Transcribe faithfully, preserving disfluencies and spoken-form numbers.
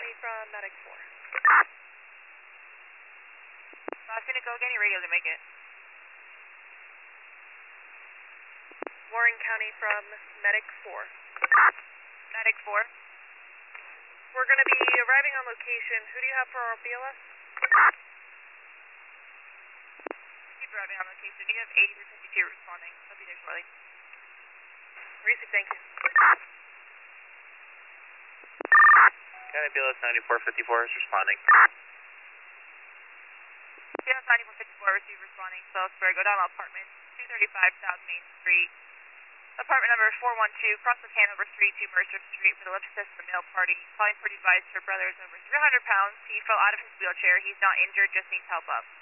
County from Medic four. Last unit, go again, you're ready to make it. Warren County from Medic four. Medic four. We're going to be arriving on location. Who do you have for our B L S? Keep arriving on location. You have eighty-three fifty-two responding. I'll be there shortly. Receive, thank you. County B L S ninety-four fifty-four is responding. B L S ninety-four fifty-four, receive responding. Salisbury, go down to apartment two thirty-five South Main Street. Apartment number four one two, cross with Hanover Street to Mercer Street for the lift assist for the male party. Calling for advice, her brother is over three hundred pounds. He fell out of his wheelchair. He's not injured, just needs help up.